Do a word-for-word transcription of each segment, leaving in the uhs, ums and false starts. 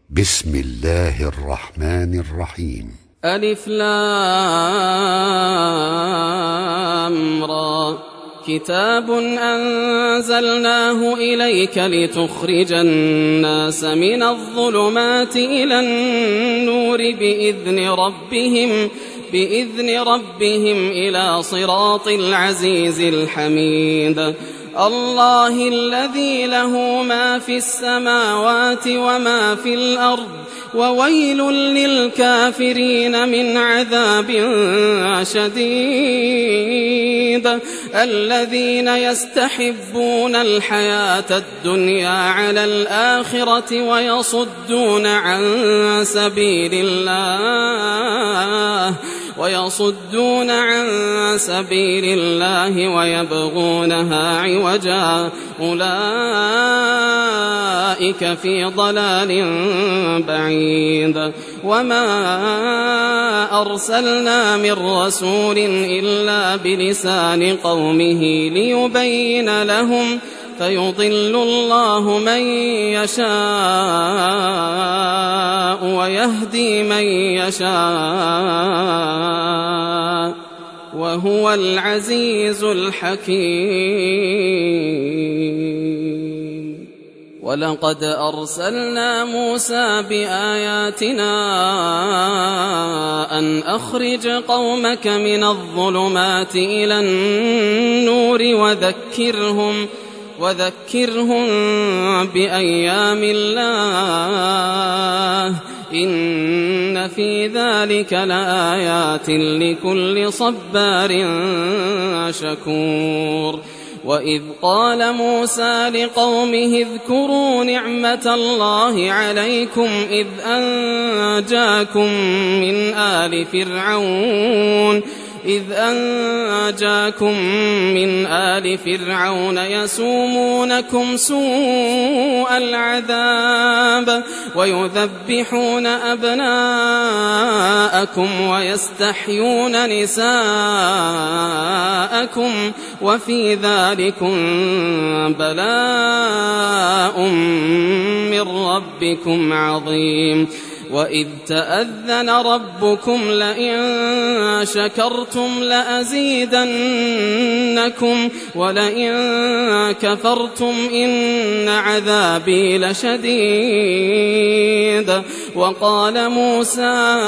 بسم الله الرحمن الرحيم. ألف لام را. كتاب أنزلناه إليك لتخرج الناس من الظلمات إلى النور بإذن ربهم بإذن ربهم إلى صراط العزيز الحميد. الله الذي له ما في السماوات وما في الأرض وويل للكافرين من عذاب شديد. الذين يستحبون الحياة الدنيا على الآخرة ويصدون عن سبيل الله ويصدون عن سبيل الله ويبغونها عوجا أولئك في ضلال بعيد. وما أرسلنا من رسول إلا بلسان قومه ليبين لهم فيضل الله من يشاء ويهدي من يشاء وهو العزيز الحكيم. ولقد أرسلنا موسى بآياتنا أن أخرج قومك من الظلمات إلى النور وذكرهم وذكرهم بأيام الله إن في ذلك لآيات لكل صبار شكور. وإذ قال موسى لقومه اذكروا نعمة الله عليكم إذ أنجاكم من آل فرعون إذ أنجاكم من آل فرعون يسومونكم سوء العذاب ويذبحون أبناءكم ويستحيون نساءكم وفي ذلكم بلاء من ربكم عظيم. وإذ تأذن ربكم لئن شكرتم لأزيدنكم ولئن كفرتم إن عذابي لشديد. وقال موسى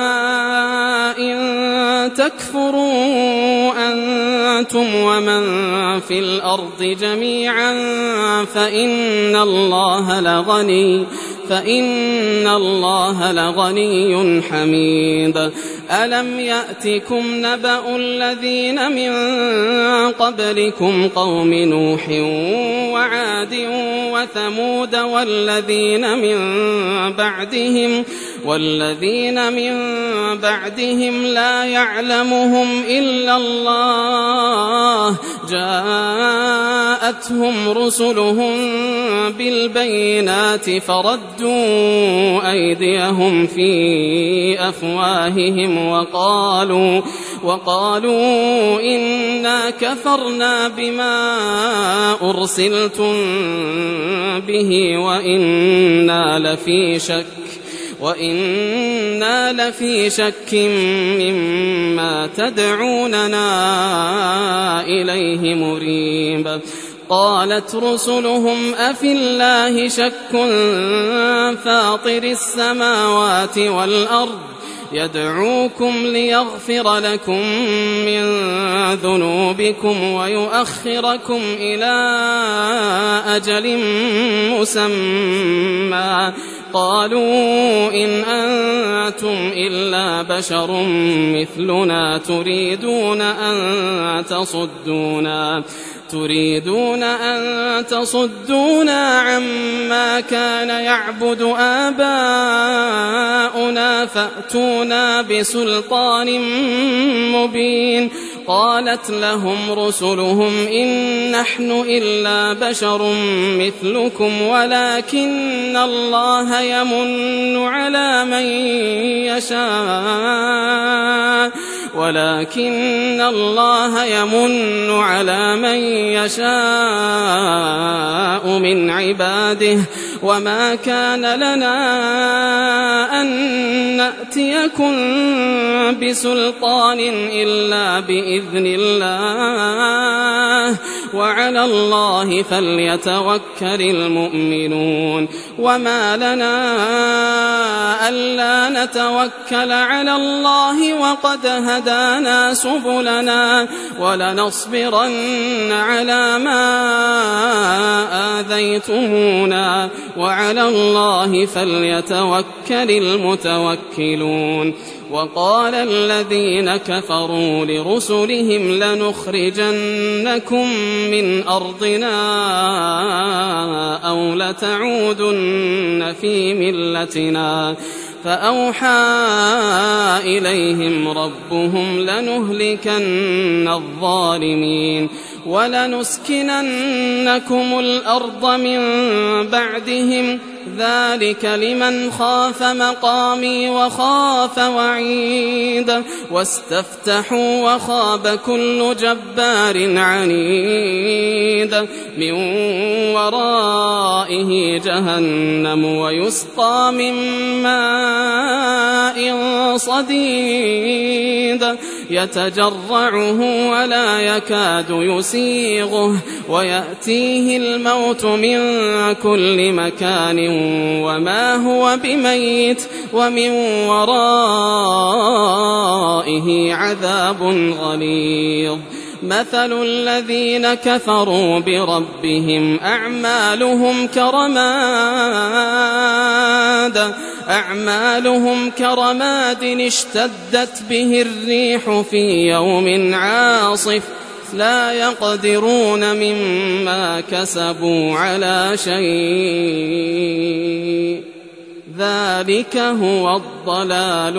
إن تكفروا أنتم ومن في الأرض جميعا فإن الله لغني فإن الله لغني حميد. ألم يأتكم نبأ الذين من قبلكم قوم نوح وعاد وثمود والذين من بعدهم والذين من بعدهم لا يعلمهم إلا الله جاءتهم رسلهم بالبينات فردوا أيديهم في أفواههم وقالوا وقالوا إنا كفرنا بما أرسلتم به وإنا لفي شك وإنا لفي شك مما تدعوننا إليه مريب. قالت رسلهم أفي الله شك فاطر السماوات والأرض يدعوكم ليغفر لكم من ذنوبكم ويؤخركم إلى أجل مسمى قالوا إن أنتم إلا بشر مثلنا تريدون أن تصدونا تريدون أن تصدونا عما كان يعبد آباؤنا فأتونا بسلطان مبين. قالت لهم رسلهم إن نحن إلا بشر مثلكم ولكن الله يمن على من يشاء ولكن الله يمن على من يشاء من عباده وما كان لنا أن نأتيكم بسلطان إلا بإذن الله وعلى الله فليتوكل المؤمنون وما لنا ألا نتوكل على الله وقد هدانا سبلنا ولنصبرن على ما آذيتمونا وعلى الله فليتوكل المتوكلون وقال الذين كفروا لرسلهم لنخرجنكم من أرضنا أو لتعودن في ملتنا فأوحى إليهم ربهم لنهلكن الظالمين ولنسكننكم الأرض من بعدهم ذلك لمن خاف مقامي وخاف وعيد واستفتحوا وخاب كل جبار عنيد من ورائه جهنم ويسقى من ماء صديد يتجرعه ولا يكاد يسيغه ويأتيه الموت من كل مكان وما هو بميت ومن ورائه عذاب غليظ مثل الذين كفروا بربهم أعمالهم كرماد أعمالهم كرماد اشتدت به الريح في يوم عاصف لا يقدرون مما كسبوا على شيء ذلك هو الضلال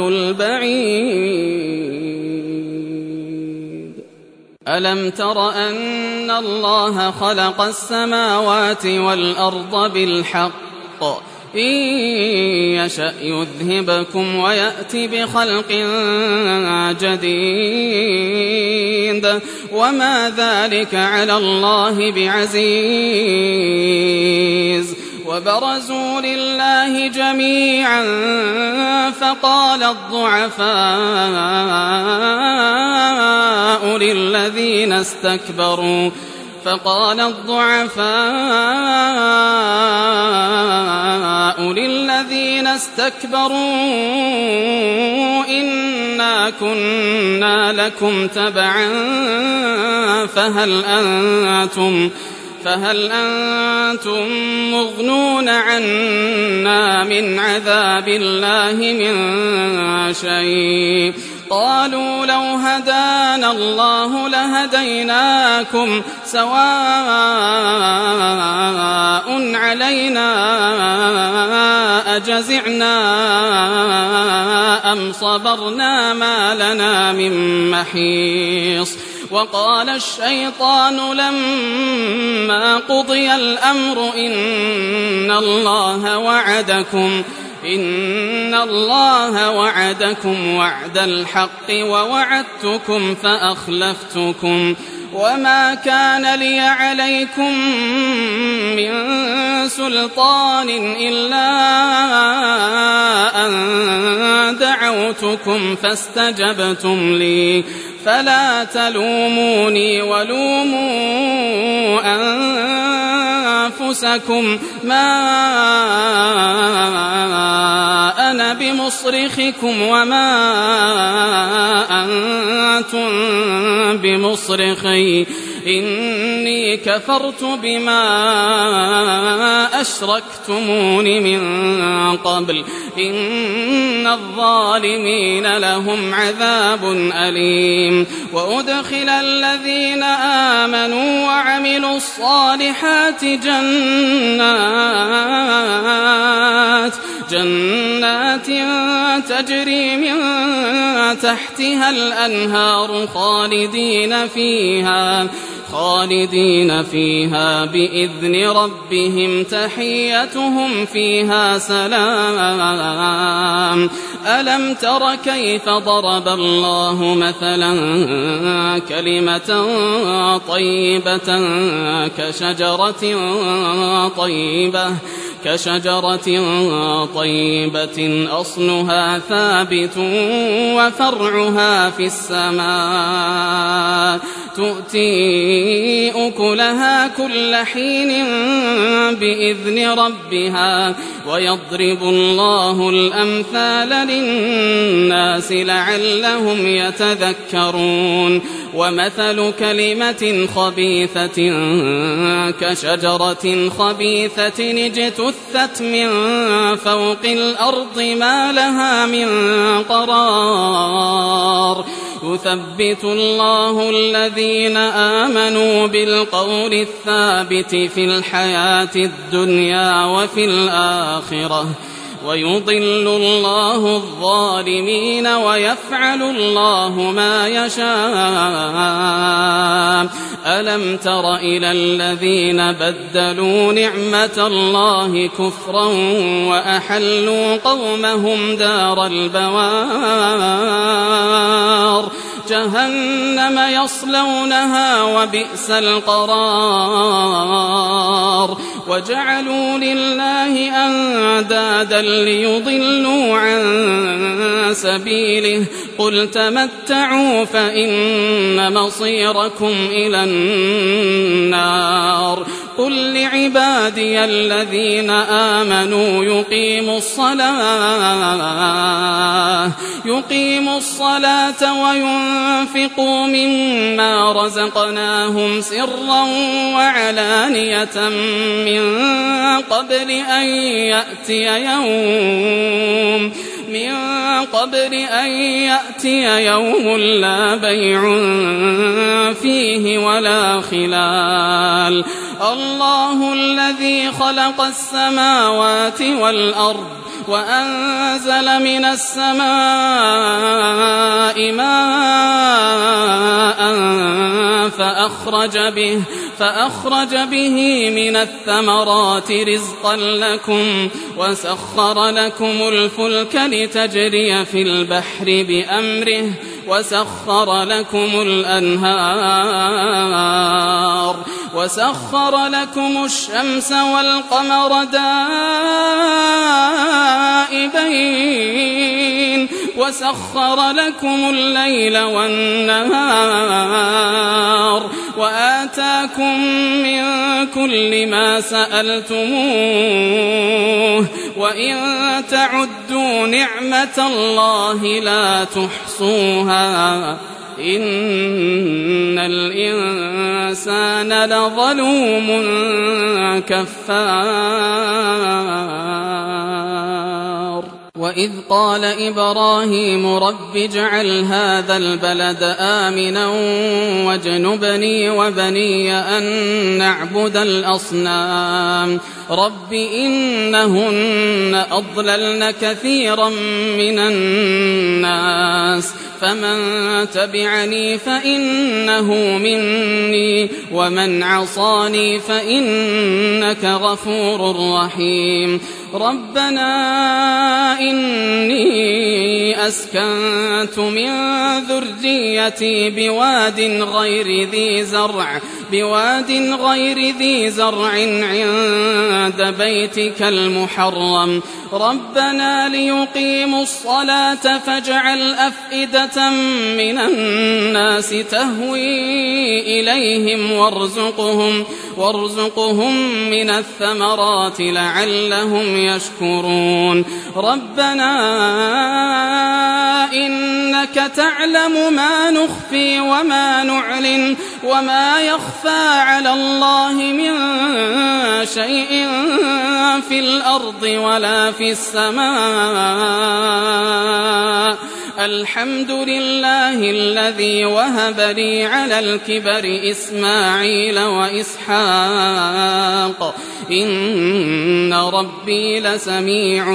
البعيد ألم تر أن الله خلق السماوات والأرض بالحق إن يشأ يذهبكم ويأتي بخلق جديد وما ذلك على الله بعزيز وبرزوا لله جميعا فقال الضعفاء للذين استكبروا فقال الضعفاء للذين استكبروا إنا كنا لكم تبعا فهل أنتم فهل أنتم مغنون عنا من عذاب الله من شيء قالوا لو هدانا الله لهديناكم سواء علينا أجزعنا أم صبرنا ما لنا من محيص وقال الشيطان لما قضي الأمر إن الله وعدكم إن الله وعدكم وعد الحق ووعدتكم فأخلفتكم وما كان لي عليكم من سلطان إلا أن دعوتكم فاستجبتم لي فلا تلوموني ولوموا أنفسكم ما أنا بمصرخكم وما أنتم بمصرخي إني كفرت بما أشركتمون من قبل إن الظالمين لهم عذاب أليم وأدخل الذين آمنوا وعملوا الصالحات جنات جنات تجري من تحتها الأنهار خالدين فيها خالدين فيها بإذن ربهم تحيتهم فيها سلام ألم تر كيف ضرب الله مثلا كلمة طيبة كشجرة طيبة كشجرة طيبة أصلها ثابت وفرعها في السماء تؤتي أكلها كل حين بإذن ربها ويضرب الله الأمثال للناس لعلهم يتذكرون ومثل كلمة خبيثة كشجرة خبيثة اجتثت من فوق الأرض ما لها من قرار يثبت الله الذين آمنوا بالقول الثابت في الحياة الدنيا وفي الآخرة ويضل الله الظالمين ويفعل الله ما يشاء ألم تر إلى الذين بدلوا نعمة الله كفرا وأحلوا قومهم دار البوار جهنم يصلونها وبئس القرار وجعلوا لله أندادا ليضلوا عن سبيله قل تمتعوا فإن مصيركم إلى النار قل لعبادي الذين آمنوا يقيموا الصلاة يقيموا الصلاة وينفقوا مما رزقناهم سرا وعلانية من قبل أن يأتي يوم من قبل أن يأتي يوم لا بيع فيه ولا خلال الله الذي خلق السماوات والأرض وأنزل من السماء ماء فأخرج به فأخرج به من الثمرات رزقا لكم وسخر لكم الفلك لتجري في البحر بأمره وسخر لكم الأنهار وسخر لكم الشمس والقمر دائبين وسخر لكم الليل والنهار وآتاكم من كل ما سألتموه وإن تعدوا نعمة الله لا تحصوها إن الإنسان لظلوم كفار وإذ قال إبراهيم رب اجعل هذا البلد آمنا واجنبني وبني أن نعبد الأصنام رب إنهن أضللن كثيرا من الناس فمن تبعني فإنه مني ومن عصاني فإنك غفور رحيم ربنا إني أسكنت من ذريتي بواد غير ذي زرع بواد غير ذي زرع عند بيتك المحرم ربنا ليقيموا الصلاة فاجعل أفئدة من الناس تهوي إليهم وارزقهم وارزقهم من الثمرات لعلهم يشكرون ربنا إنك تعلم ما نخفي وما نعلن وما يخفى على الله من شيء في الأرض ولا في السماء الحمد لله الذي وهب لي على الكبر إسماعيل وإسحاق إن ربي لسميع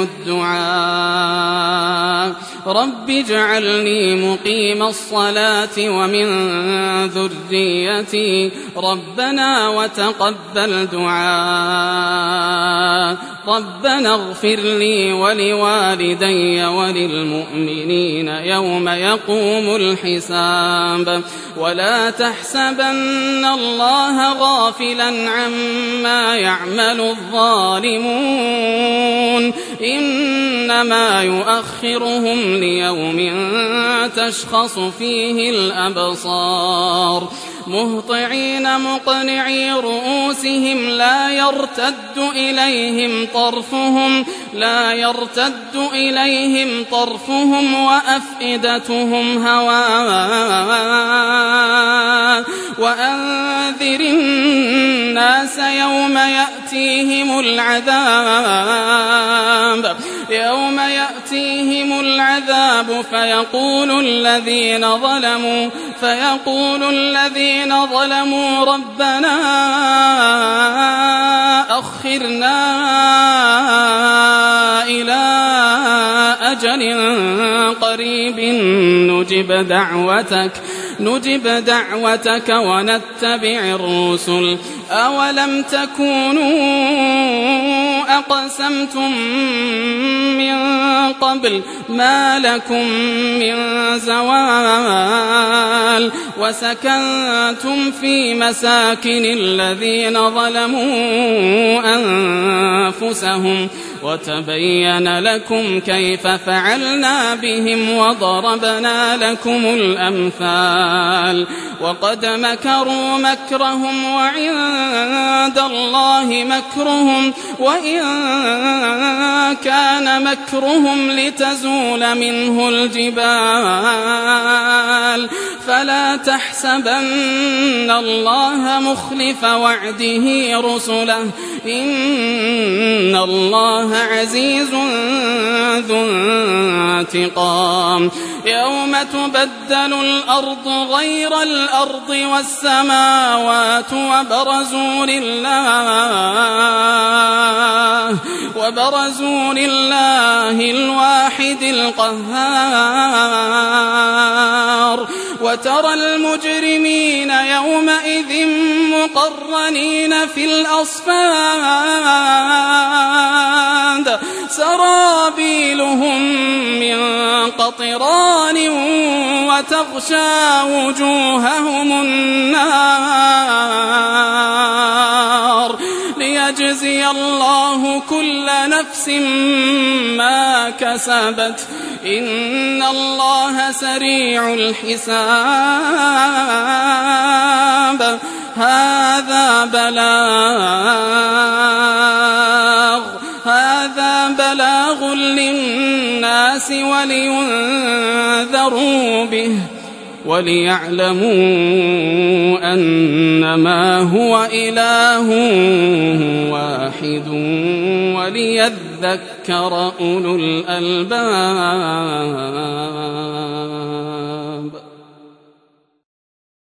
الدعاء رب اجعلني مقيم الصلاة ومن ذريتي ربنا وتقبل دعاء ربنا اغفر لي ولوالدي وللمؤمنين يوم يقوم الحساب ولا تحسبن الله غافلا عما يعمل الظالمون إنما يؤخرهم ليوم تشخص فيه الأبصار مهطعين مقنعي رؤوسهم لا يرتد إليهم طرفهم لا يرتد إليهم طرفهم وأفئدتهم هواء وأنذر الناس يوم يأتيهم العذاب يوم يأتيهم العذاب فيقول الذين ظلموا فيقول الذين ظلموا ربنا أخرنا إلى أجل قريب نجب دعوتك نجب دعوتك ونتبع الرسل أولم تكونوا أقسمتم من قبل ما لكم من زوال وسكنتم في مساكن الذين ظلموا أنفسهم وتبين لكم كيف فعلنا بهم وضربنا لكم الأمثال وقد مكروا مكرهم وعند الله مكرهم وإن كان مكرهم لتزول منه الجبال فلا تحسبن الله مخلف وعده رسله إن الله عزيز ذو انتقام يوم تبدل الأرض غير الأرض والسماوات وبرزوا لله وبرزوا لله الواحد القهار وترى المجرمين يومئذ مقرنين في الأصفاد سرابيلهم من قطران وتغشى وجوههم النار ليجزي الله كل نفس ما كسبت إن الله سريع الحساب هذا بلاغ هذا بلاغ للناس ولينذروا به وليعلموا أنما هو إله واحد وليذكر أولو الألباب.